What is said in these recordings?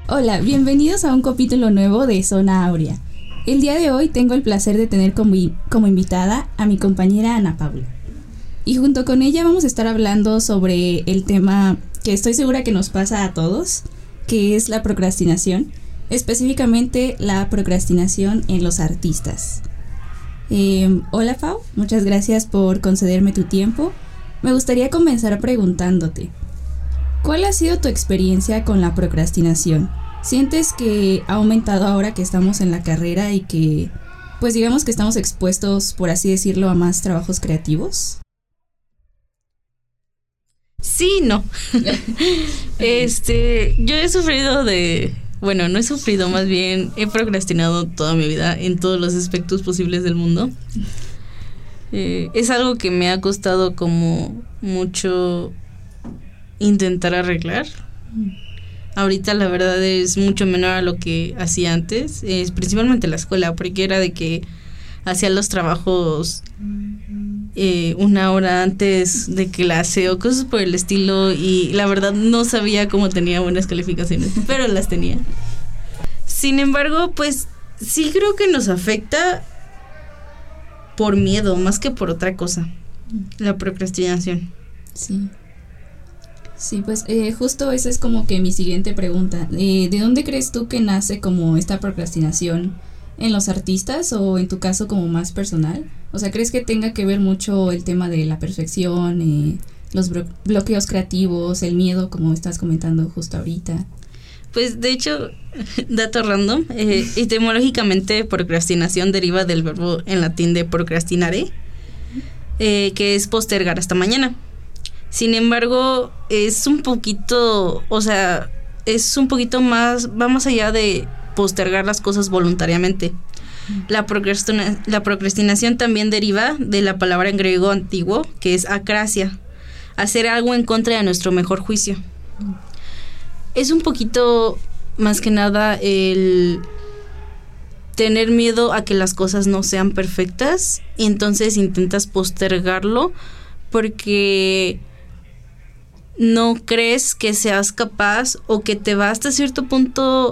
Hola, bienvenidos a un capítulo nuevo de Zona Áurea. El día de hoy tengo el placer de tener como invitada a mi compañera Ana Paula. Y junto con ella vamos a estar hablando sobre el tema que estoy segura que nos pasa a todos, que es la procrastinación, específicamente la procrastinación en los artistas. Hola Pau, muchas gracias por concederme tu tiempo. Me gustaría comenzar preguntándote, ¿cuál ha sido tu experiencia con la procrastinación? ¿Sientes que ha aumentado ahora que estamos en la carrera y que, pues digamos que estamos expuestos, por así decirlo, a más trabajos creativos? Sí, no. Yo he sufrido no he sufrido, más bien he procrastinado toda mi vida en todos los aspectos posibles del mundo. Es algo que me ha costado como mucho intentar arreglar. Ahorita la verdad es mucho menor a lo que hacía antes, principalmente la escuela, porque era de que hacía los trabajos una hora antes de clase o cosas por el estilo, y la verdad no sabía cómo tenía buenas calificaciones, pero las tenía. Sin embargo, pues sí creo que nos afecta por miedo más que por otra cosa, la procrastinación. Sí, pues justo esa es como que mi siguiente pregunta. ¿De dónde crees tú que nace como esta procrastinación en los artistas o en tu caso como más personal? O sea, ¿crees que tenga que ver mucho el tema de la perfección, los bloqueos creativos, el miedo, como estás comentando justo ahorita? Pues de hecho, dato random, etimológicamente procrastinación deriva del verbo en latín de procrastinare, que es postergar hasta mañana. Sin embargo, es un poquito más, va más allá de postergar las cosas voluntariamente. La procrastinación también deriva de la palabra en griego antiguo, que es acrasia, hacer algo en contra de nuestro mejor juicio. Es un poquito, más que nada, el tener miedo a que las cosas no sean perfectas, y entonces intentas postergarlo porque no crees que seas capaz o que te va hasta cierto punto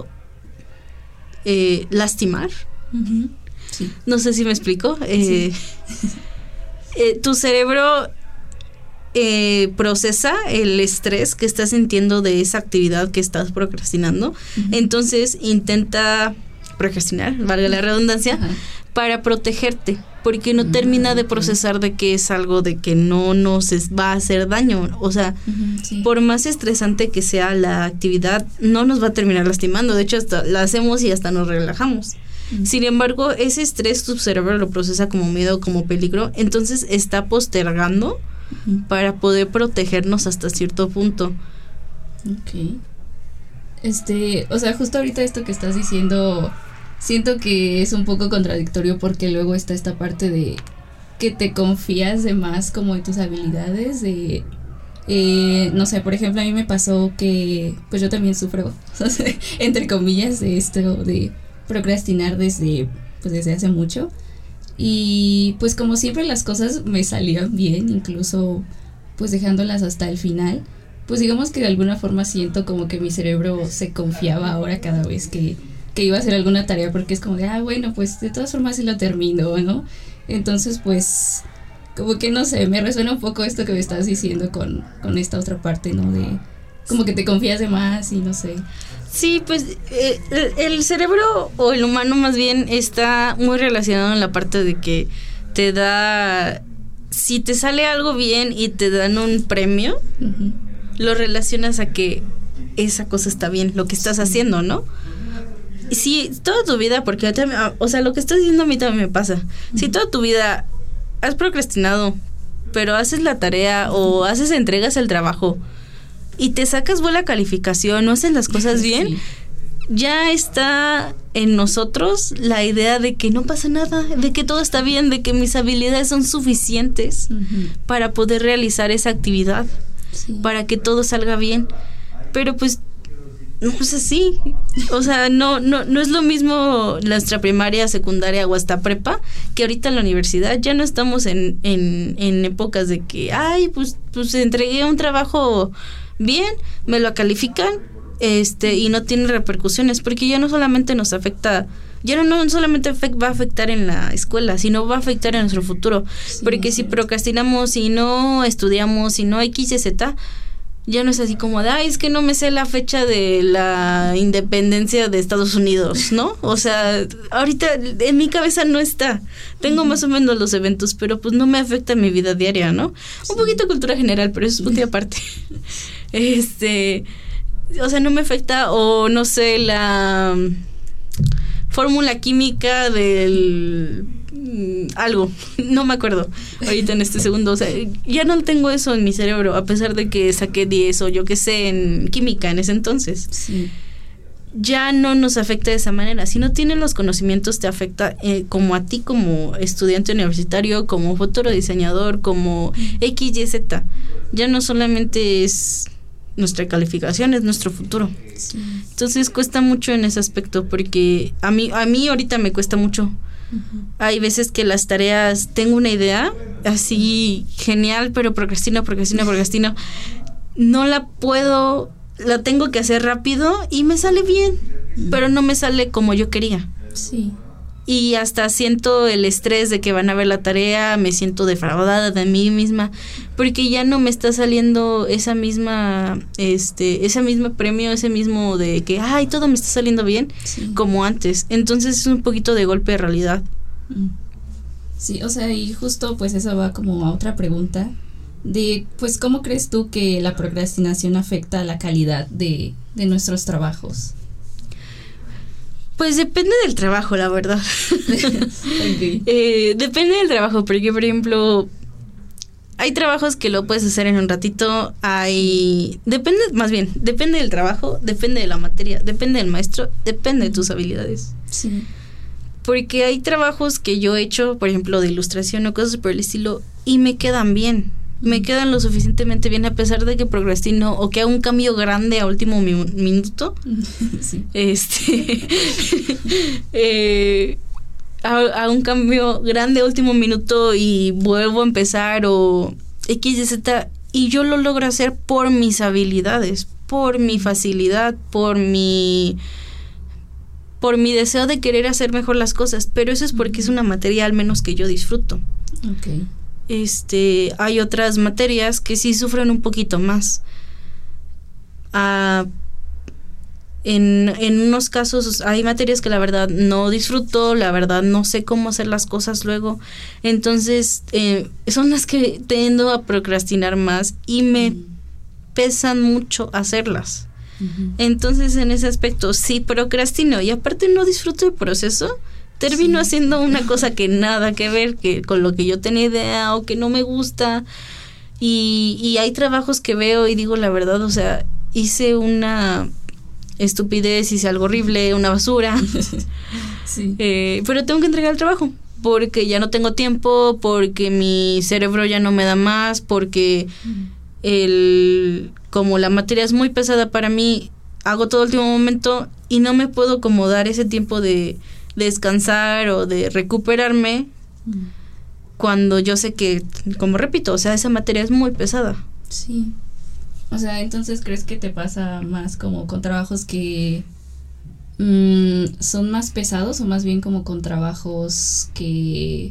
lastimar. Uh-huh. Sí. No sé si me explico. Sí. Tu cerebro procesa el estrés que estás sintiendo de esa actividad que estás procrastinando. Uh-huh. Entonces intenta procrastinar, valga la redundancia, uh-huh, para protegerte, porque no termina de procesar de que es algo de que no nos va a hacer daño. O sea, uh-huh, sí, por más estresante que sea la actividad, no nos va a terminar lastimando. De hecho, hasta la hacemos y hasta nos relajamos. Uh-huh. Sin embargo, ese estrés tu cerebro lo procesa como miedo, como peligro, entonces está postergando, uh-huh, para poder protegernos hasta cierto punto. Ok. O sea, justo ahorita esto que estás diciendo, siento que es un poco contradictorio, porque luego está esta parte de que te confías de más como en tus habilidades, no sé, por ejemplo, a mí me pasó que pues yo también sufro, entre comillas, de esto de procrastinar desde hace mucho, y pues como siempre las cosas me salían bien, incluso pues dejándolas hasta el final, pues digamos que de alguna forma siento como que mi cerebro se confiaba ahora cada vez que iba a hacer alguna tarea, porque es como de, bueno, pues de todas formas sí lo termino, ¿no? Entonces, pues, como que no sé, me resuena un poco esto que me estás diciendo con esta otra parte, ¿no? De como que te confías de más y no sé. Sí, pues el cerebro, o el humano más bien, está muy relacionado en la parte de que te da, si te sale algo bien y te dan un premio, uh-huh, lo relacionas a que esa cosa está bien, lo que estás haciendo, ¿no? Sí, toda tu vida, porque o sea, lo que estás diciendo a mí también me pasa. Uh-huh. Si toda tu vida has procrastinado, pero haces la tarea o entregas el trabajo y te sacas buena calificación, no haces las cosas bien, sí, ya está en nosotros la idea de que no pasa nada, de que todo está bien, de que mis habilidades son suficientes, uh-huh, para poder realizar esa actividad, sí, para que todo salga bien. Pero pues no es así. O sea, no es lo mismo nuestra primaria, secundaria o hasta prepa que ahorita en la universidad. Ya no estamos en épocas de que pues entregué un trabajo bien, me lo califican y no tiene repercusiones, porque ya no solamente nos afecta, ya no solamente va a afectar en la escuela, sino va a afectar en nuestro futuro, sí, porque si procrastinamos, si no estudiamos, si no X y Z, ya no es así como de, es que no me sé la fecha de la independencia de Estados Unidos, ¿no? O sea, ahorita en mi cabeza no está. Tengo más o menos los eventos, pero pues no me afecta mi vida diaria, ¿no? Sí. Un poquito de cultura general, pero eso es punto y aparte. O sea, no me afecta, o no sé, la fórmula química del algo, no me acuerdo ahorita en este segundo, o sea, ya no tengo eso en mi cerebro, a pesar de que saqué 10 o yo qué sé en química en ese entonces. Sí. Ya no nos afecta de esa manera. Si no tienes los conocimientos, te afecta como a ti, como estudiante universitario, como futuro diseñador, como X, Y, Z. Ya no solamente es nuestra calificación, es nuestro futuro. Sí. Entonces cuesta mucho en ese aspecto, porque a mí ahorita me cuesta mucho. Uh-huh. Hay veces que las tareas, tengo una idea así genial, pero procrastino. No la puedo, la tengo que hacer rápido y me sale bien, pero no me sale como yo quería. Sí. Y hasta siento el estrés de que van a ver la tarea, me siento defraudada de mí misma, porque ya no me está saliendo ese mismo premio, ese mismo de que, todo me está saliendo bien, sí, como antes. Entonces es un poquito de golpe de realidad. Sí, o sea, y justo pues eso va como a otra pregunta de, pues, ¿cómo crees tú que la procrastinación afecta la calidad de nuestros trabajos? Pues depende del trabajo, la verdad. Okay. Depende del trabajo, porque por hay trabajos que lo puedes hacer en un ratito, depende del trabajo, depende de la materia, depende del maestro, depende de tus habilidades. Sí. Porque hay trabajos que yo he hecho, por ejemplo, de ilustración o cosas por el estilo, y me quedan bien. Me quedan lo suficientemente bien a pesar de que procrastino o que hago un cambio grande a último minuto. Sí. A un cambio grande a último minuto y vuelvo a empezar o X, Y, Z, y yo lo logro hacer por mis habilidades, por mi facilidad, por mi deseo de querer hacer mejor las cosas, pero eso es porque es una materia al menos que yo disfruto. Okay. Hay otras materias que sí sufren un poquito más. En unos casos hay materias que la verdad no disfruto, la verdad no sé cómo hacer las cosas luego. Entonces, son las que tiendo a procrastinar más y me pesan mucho hacerlas. Uh-huh. Entonces, en ese aspecto sí procrastino y aparte no disfruto el proceso. Termino haciendo una cosa que nada que ver que con lo que yo tenía idea o que no me gusta. Y hay trabajos que veo y digo la verdad, o sea, hice una estupidez, hice algo horrible, una basura. Sí. Pero tengo que entregar el trabajo porque ya no tengo tiempo, porque mi cerebro ya no me da más, porque como la materia es muy pesada para mí, hago todo el último momento y no me puedo como dar ese tiempo de descansar o de recuperarme cuando yo sé que, como repito, o sea, esa materia es muy pesada. Sí. O sea, entonces, ¿crees que te pasa más como con trabajos que son más pesados o más bien como con trabajos que,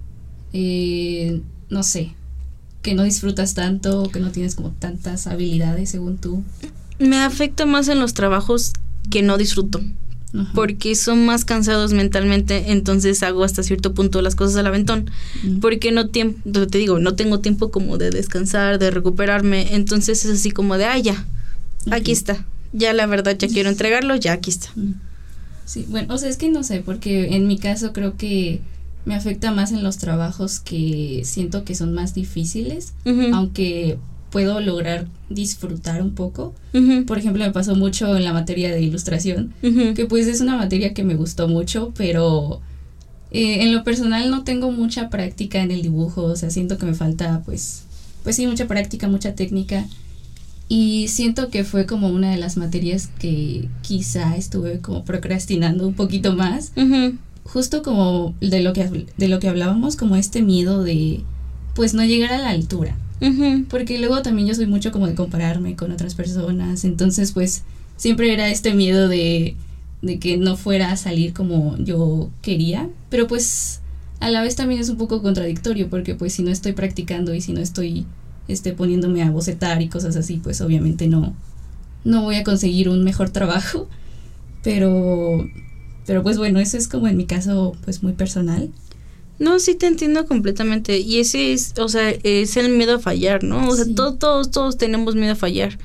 no sé, que no disfrutas tanto o que no tienes como tantas habilidades según tú? Me afecta más en los trabajos que no disfruto. Ajá. Porque son más cansados mentalmente, entonces hago hasta cierto punto las cosas al aventón, porque no tengo tiempo como de descansar, de recuperarme, entonces es así como de, ya, aquí está, ya la verdad ya quiero entregarlo, ya aquí está. Sí, bueno, o sea, es que no sé, porque en mi caso creo que me afecta más en los trabajos que siento que son más difíciles, aunque puedo lograr disfrutar un poco. Por ejemplo, me pasó mucho en la materia de ilustración, que pues es una materia que me gustó mucho, pero en lo personal no tengo mucha práctica en el dibujo, o sea, siento que me falta pues sí, mucha práctica, mucha técnica, y siento que fue como una de las materias que quizá estuve como procrastinando un poquito más, justo como de lo que hablábamos, como este miedo de pues no llegar a la altura. Porque luego también yo soy mucho como de compararme con otras personas, entonces pues siempre era este miedo de que no fuera a salir como yo quería, pero pues a la vez también es un poco contradictorio porque pues si no estoy practicando y si no estoy poniéndome a bocetar y cosas así, pues obviamente no voy a conseguir un mejor trabajo, pero pues bueno, eso es como en mi caso pues muy personal. No, sí te entiendo completamente. Y ese es, o sea, es el miedo a fallar, ¿no? O sea, todos tenemos miedo a fallar.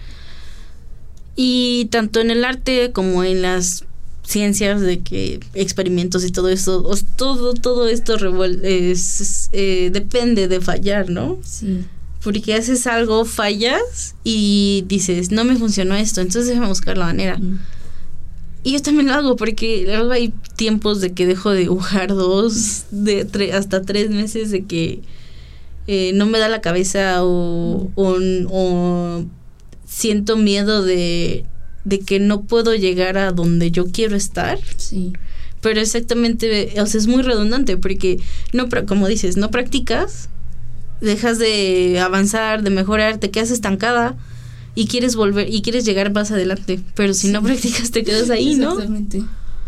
Y tanto en el arte como en las ciencias de que experimentos y todo eso, todo esto depende de fallar, ¿no? Sí. Porque haces algo, fallas y dices, no me funcionó esto, entonces déjame buscar la manera. Y yo también lo hago porque luego hay tiempos de que dejo de dibujar hasta 3 meses de que no me da la cabeza o siento miedo de que no puedo llegar a donde yo quiero estar. Sí. Pero exactamente, o sea, es muy redundante porque como dices, no practicas, dejas de avanzar, de mejorar, te quedas estancada y quieres volver y quieres llegar más adelante, pero si no practicas te quedas ahí, ¿no? Exactamente.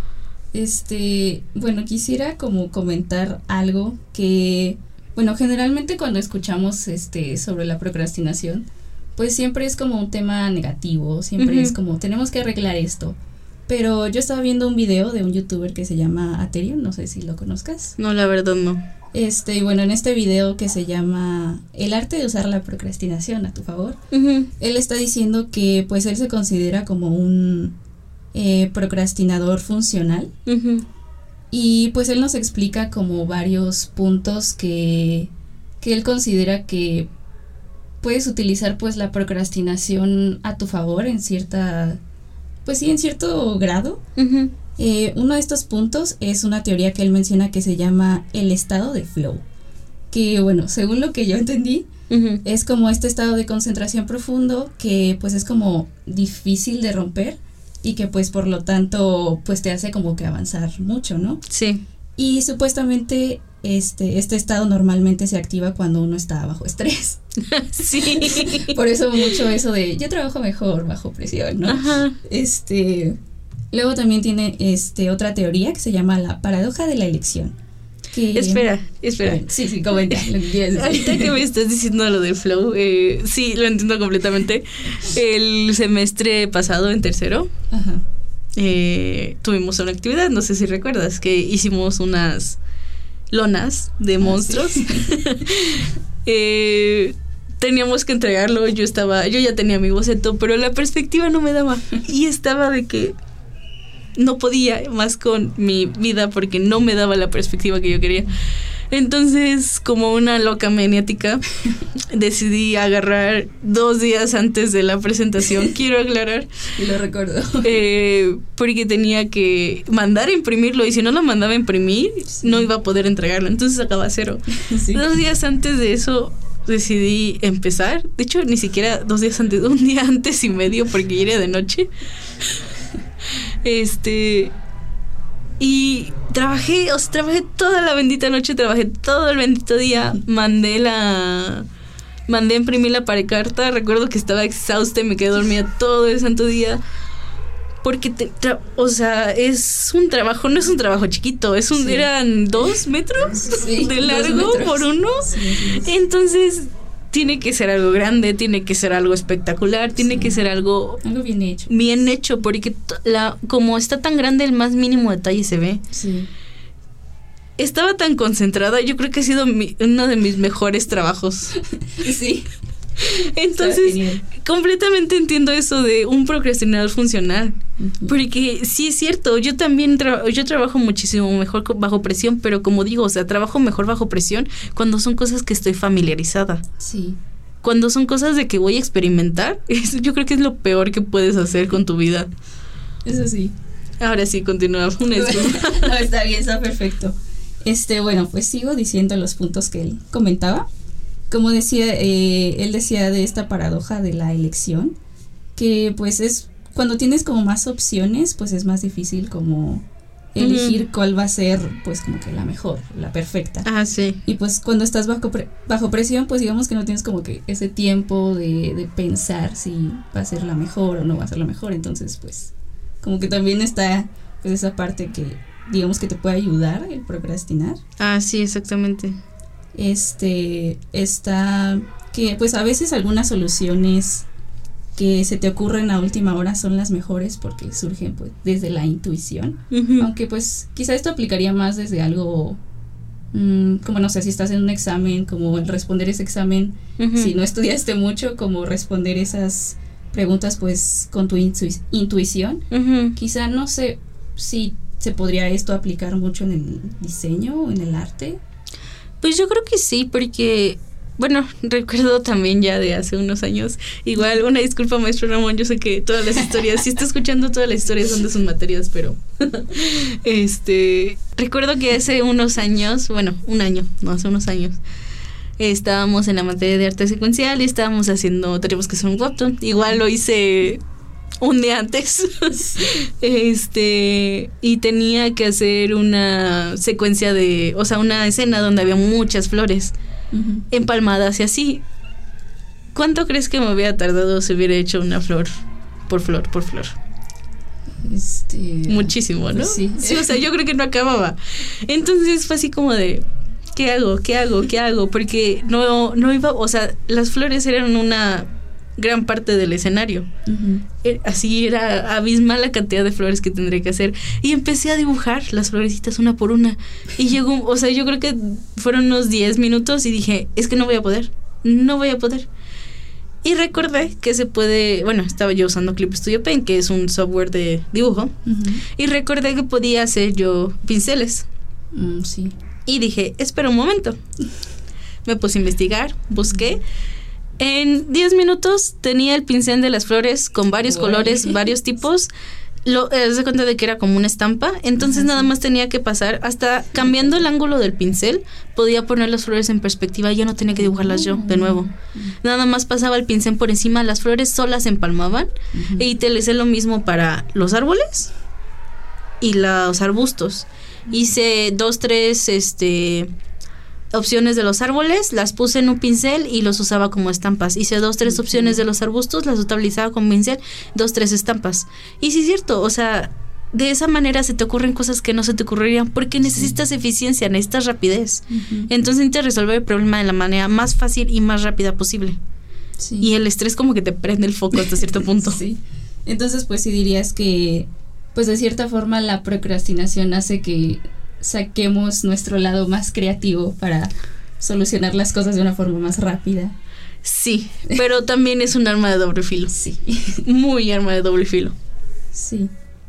Bueno, quisiera como comentar algo que, bueno, generalmente cuando escuchamos sobre la procrastinación, pues siempre es como un tema negativo, siempre es como tenemos que arreglar esto. Pero yo estaba viendo un video de un youtuber que se llama Aterion, no sé si lo conozcas. No, la verdad no. Bueno, en este video que se llama El arte de usar la procrastinación a tu favor, él está diciendo que pues él se considera como un procrastinador funcional. Y pues él nos explica como varios puntos que él considera que puedes utilizar pues la procrastinación a tu favor en cierto grado. Uno de estos puntos es una teoría que él menciona que se llama el estado de flow, que bueno, según lo que yo entendí, es como este estado de concentración profundo que pues es como difícil de romper y que pues por lo tanto pues te hace como que avanzar mucho, ¿no? Sí. Y supuestamente este estado normalmente se activa cuando uno está bajo estrés. Sí. Por eso mucho eso de yo trabajo mejor bajo presión, ¿no? Ajá. Luego también tiene otra teoría que se llama la paradoja de la elección. Espera. Sí, comenta lo que quieras decir. Ahorita que me estás diciendo lo del flow, sí, lo entiendo completamente. El semestre pasado, en tercero, tuvimos una actividad, no sé si recuerdas, que hicimos unas lonas de monstruos. Sí. Teníamos que entregarlo, yo ya tenía mi boceto, pero la perspectiva no me daba. Y estaba de que no podía más con mi vida porque no me daba la perspectiva que yo quería. Entonces, como una loca maniática, decidí agarrar 2 días antes de la presentación, quiero aclarar. Y lo recuerdo. Porque tenía que mandar a imprimirlo y si no lo mandaba a imprimir, no iba a poder entregarlo. Entonces sacaba 0. Sí. 2 días antes de eso decidí empezar. De hecho, ni siquiera 2 días antes, 1 día antes y medio porque ya era de noche. Y trabajé toda la bendita noche, trabajé todo el bendito día, mandé a imprimir la parecarta. Recuerdo que estaba exhausta y me quedé dormida todo el santo día. Porque, es un trabajo, no es un trabajo chiquito, eran 2 metros de largo por 1. Sí. Entonces, tiene que ser algo grande, tiene que ser algo espectacular, tiene que ser algo bien hecho. Bien hecho, porque como está tan grande, el más mínimo detalle se ve. Sí. Estaba tan concentrada, yo creo que ha sido uno de mis mejores trabajos. Sí. Entonces, completamente entiendo eso de un procrastinador funcional. Porque sí es cierto, yo también yo trabajo muchísimo mejor bajo presión, pero como digo, trabajo mejor bajo presión cuando son cosas que estoy familiarizada. Sí. Cuando son cosas de que voy a experimentar, eso yo creo que es lo peor que puedes hacer con tu vida. Eso sí. Ahora sí, continúa. No, está bien, está perfecto. Bueno, pues sigo diciendo los puntos que él comentaba. Como decía, él decía de esta paradoja de la elección, que pues es cuando tienes como más opciones, pues es más difícil como elegir cuál va a ser pues como que la mejor, la perfecta. Ah, sí. Y pues cuando estás bajo presión, pues digamos que no tienes como que ese tiempo de pensar si va a ser la mejor o no va a ser la mejor. Entonces pues como que también está pues esa parte que digamos que te puede ayudar el procrastinar. Ah, sí, exactamente. Está que pues a veces algunas soluciones que se te ocurren a última hora son las mejores porque surgen pues desde la intuición. Aunque pues quizá esto aplicaría más desde algo como no sé, si estás en un examen, como el responder ese examen, si no estudiaste mucho, como responder esas preguntas pues con tu intuición. Quizá no sé si se podría esto aplicar mucho en el diseño o en el arte. Pues yo creo que sí, porque bueno, recuerdo también ya de hace unos años, igual una disculpa maestro Ramón, yo sé que todas las historias, si está escuchando todas las historias son de sus materias, pero recuerdo que hace unos años, bueno, hace unos años, estábamos en la materia de arte secuencial y teníamos que hacer un webtoon, igual lo hice un día antes, y tenía que hacer una secuencia una escena donde había muchas flores empalmadas y así. ¿Cuánto crees que me hubiera tardado si hubiera hecho una flor por flor por flor? Muchísimo, ¿no? Sí. Sí, o sea, yo creo que no acababa. Entonces fue así como de ¿qué hago? Porque no iba, o sea, las flores eran una gran parte del escenario. Así era abismal la cantidad de flores que tendría que hacer. Y empecé a dibujar las florecitas una por una. Y llegó, o sea, yo creo que fueron unos 10 minutos y dije, es que no voy a poder. Y recordé que se puede, bueno, estaba yo usando Clip Studio Paint, que es un software de dibujo. Y recordé que podía hacer yo pinceles. Sí. Y dije, espera un momento. Me puse a investigar, busqué. En 10 minutos tenía el pincel de las flores con varios colores, varios tipos. Se cuenta de que era como una estampa. Entonces nada más tenía que pasar, hasta cambiando el ángulo del pincel, podía poner las flores en perspectiva y ya no tenía que dibujarlas yo de nuevo. Nada más pasaba el pincel por encima, las flores solas se empalmaban. Y te hice lo mismo para los árboles y los arbustos. Hice 2, 3 opciones de los árboles, las puse en un pincel y los usaba como estampas. Hice 2, 3 opciones de los arbustos, las utilizaba con pincel, 2, 3 estampas. Y sí es cierto, o sea, de esa manera se te ocurren cosas que no se te ocurrirían porque necesitas eficiencia, necesitas rapidez. Entonces necesitas resolver el problema de la manera más fácil y más rápida posible. Sí. Y el estrés como que te prende el foco hasta cierto punto. Sí. Entonces pues sí dirías que pues de cierta forma la procrastinación hace que saquemos nuestro lado más creativo para solucionar las cosas de una forma más rápida. Sí, pero también es un arma de doble filo. Sí. Muy arma de doble filo. Sí.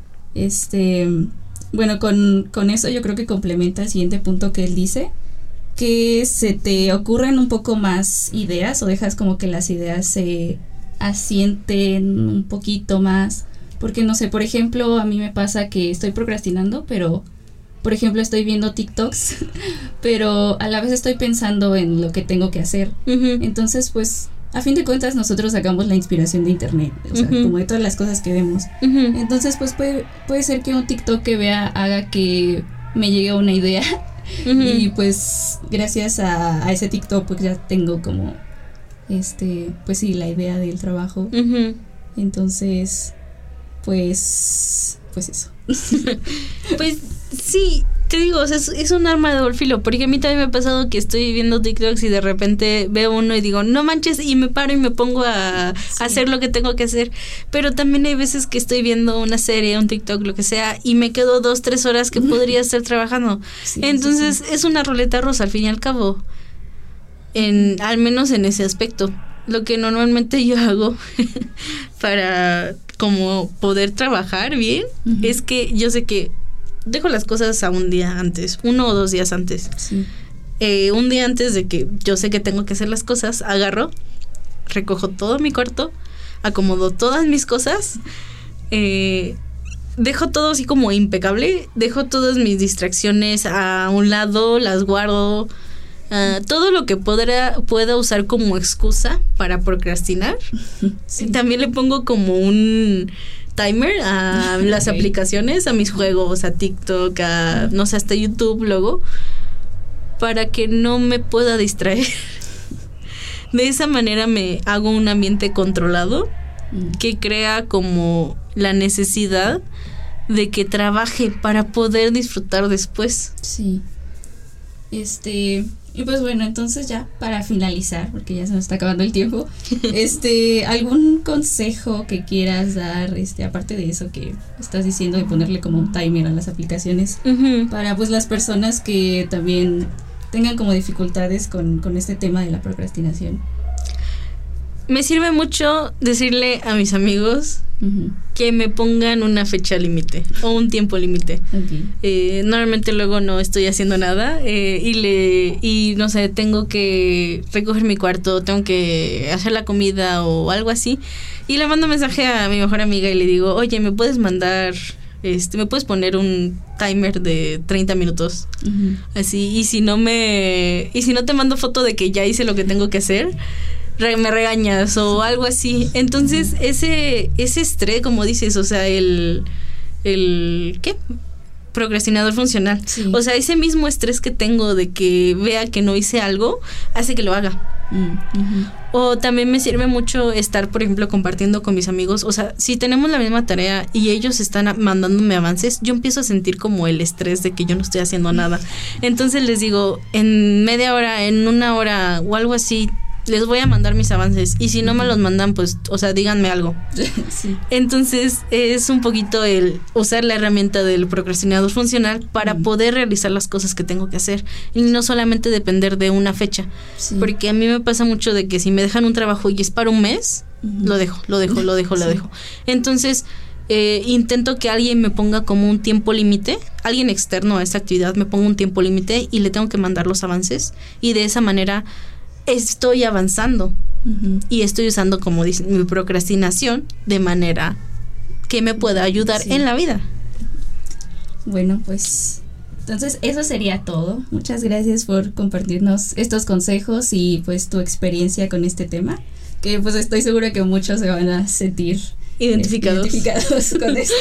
Bueno, con eso yo creo que complementa el siguiente punto que él dice, que se te ocurren un poco más ideas o dejas como que las ideas se asienten un poquito más, porque no sé, por ejemplo, a mí me pasa que estoy procrastinando, pero por ejemplo, estoy viendo TikToks, pero a la vez estoy pensando en lo que tengo que hacer. Entonces, pues, a fin de cuentas, nosotros sacamos la inspiración de internet, o sea, como de todas las cosas que vemos. Entonces, pues, puede ser que un TikTok que vea haga que me llegue una idea. Y, pues, gracias a ese TikTok, pues, ya tengo como, pues, sí, la idea del trabajo. Entonces, pues eso. Pues sí, te digo, o sea, es un arma de doble filo, porque a mí también me ha pasado que estoy viendo TikToks y de repente veo uno y digo, no manches, y me paro y me pongo a hacer lo que tengo que hacer. Pero también hay veces que estoy viendo una serie, un TikTok, lo que sea, y me quedo 2, 3 horas que podría estar trabajando. Entonces es una ruleta rusa al fin y al cabo, al menos en ese aspecto. Lo que normalmente yo hago para como poder trabajar bien es que yo sé que dejo las cosas a un día antes, 1 o 2 días antes. Un día antes de que yo sé que tengo que hacer las cosas, agarro, recojo todo mi cuarto, acomodo todas mis cosas, dejo todo así como impecable, dejo todas mis distracciones a un lado, las guardo. Todo lo que pueda usar como excusa para procrastinar. También le pongo como un timer a las aplicaciones, a mis juegos, a TikTok, a no sé, hasta YouTube luego, para que no me pueda distraer. De esa manera me hago un ambiente controlado que crea como la necesidad de que trabaje para poder disfrutar después. Sí. Y pues bueno, entonces ya para finalizar, porque ya se nos está acabando el tiempo, ¿algún consejo que quieras dar, aparte de eso que estás diciendo de ponerle como un timer a las aplicaciones, para pues las personas que también tengan como dificultades con este tema de la procrastinación? Me sirve mucho decirle a mis amigos que me pongan una fecha límite o un tiempo límite. Normalmente luego no estoy haciendo nada y no sé, tengo que recoger mi cuarto, tengo que hacer la comida o algo así, y le mando mensaje a mi mejor amiga y le digo, oye, ¿me puedes mandar, me puedes poner un timer de 30 minutos? Así, y si no te mando foto de que ya hice lo que tengo que hacer, me regañas o algo así. Entonces ese estrés, como dices, o sea, el ¿qué? Procrastinador funcional. Sí. O sea, ese mismo estrés que tengo de que vea que no hice algo hace que lo haga. O también me sirve mucho estar, por ejemplo, compartiendo con mis amigos. O sea, si tenemos la misma tarea y ellos están mandándome avances, yo empiezo a sentir como el estrés de que yo no estoy haciendo nada. Entonces les digo, en media hora, en una hora o algo así, les voy a mandar mis avances, y si no me los mandan, pues, o sea, díganme algo. Sí. Entonces es un poquito el usar la herramienta del procrastinador funcional para poder realizar las cosas que tengo que hacer y no solamente depender de una fecha. Sí. Porque a mí me pasa mucho de que si me dejan un trabajo y es para un mes, lo dejo. Entonces intento que alguien me ponga como un tiempo límite, alguien externo a esa actividad me ponga un tiempo límite y le tengo que mandar los avances, y de esa manera estoy avanzando y estoy usando, como dicen, mi procrastinación de manera que me pueda ayudar en la vida. Bueno, pues entonces eso sería todo. Muchas gracias por compartirnos estos consejos y pues tu experiencia con este tema, que pues estoy segura que muchos se van a sentir identificados con esto.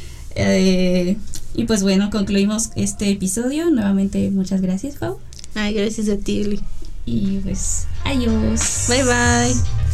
Y pues bueno, concluimos este episodio. Nuevamente muchas gracias, Pau. Ay, gracias a ti, Eli. Y pues, adiós. Bye bye.